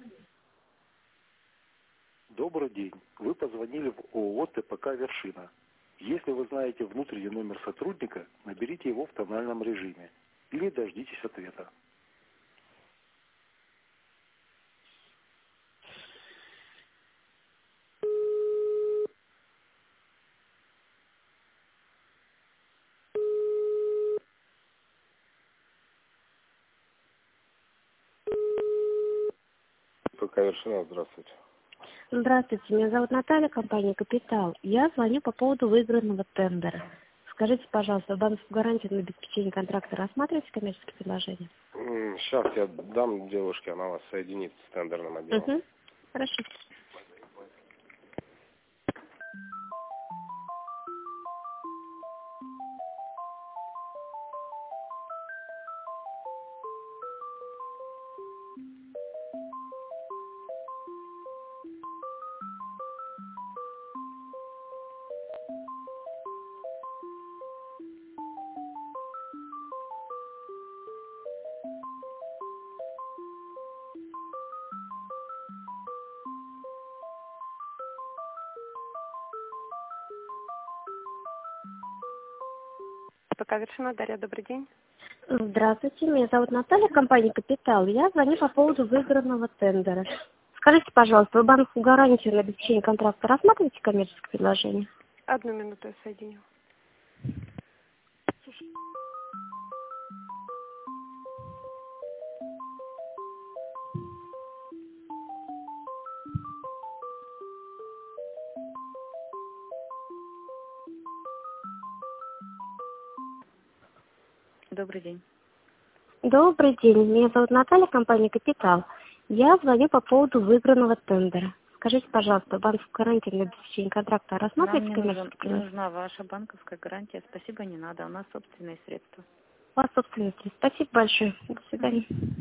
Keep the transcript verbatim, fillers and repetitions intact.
Добрый день. Вы позвонили в ООО ТПК «Вершина». Если вы знаете внутренний номер сотрудника, наберите его в тональном режиме или дождитесь ответа. ТПК «Вершина», здравствуйте. Здравствуйте, меня зовут Наталья, компания «Капитал». Я звоню по поводу выигранного тендера. Скажите, пожалуйста, банковскую гарантию на обеспечение контракта рассматриваете коммерческие предложения? Сейчас я дам девушке, она вас соединит с тендерным отделом. Угу. Хорошо. ТПК «Вершина», Дарья, добрый день. Здравствуйте, меня зовут Наталья, компания «Капитал». Я звоню по поводу выигранного тендера. Скажите, пожалуйста, вы банковскую гарантию на обеспечение контракта рассматриваете коммерческое предложение? Одну минуту, я соединю. Добрый день. Добрый день, меня зовут Наталья, компания «Капитал». Я звоню по поводу выигранного тендера. Скажите, пожалуйста, банковскую гарантию на обеспечение контракта Нам рассматриваете не, коммерческое нужен, не предложение? нужна ваша банковская гарантия. Спасибо, не надо. У нас собственные средства. У вас собственности. Спасибо большое. До свидания.